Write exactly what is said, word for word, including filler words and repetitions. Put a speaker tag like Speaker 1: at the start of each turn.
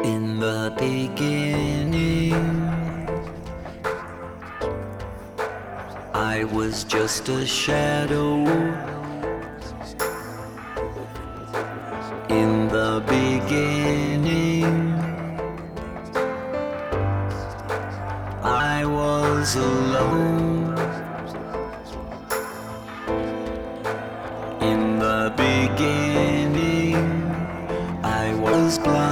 Speaker 1: In the beginning, I was just a shadow. In the beginning, I was alone. In the beginning, I was blind.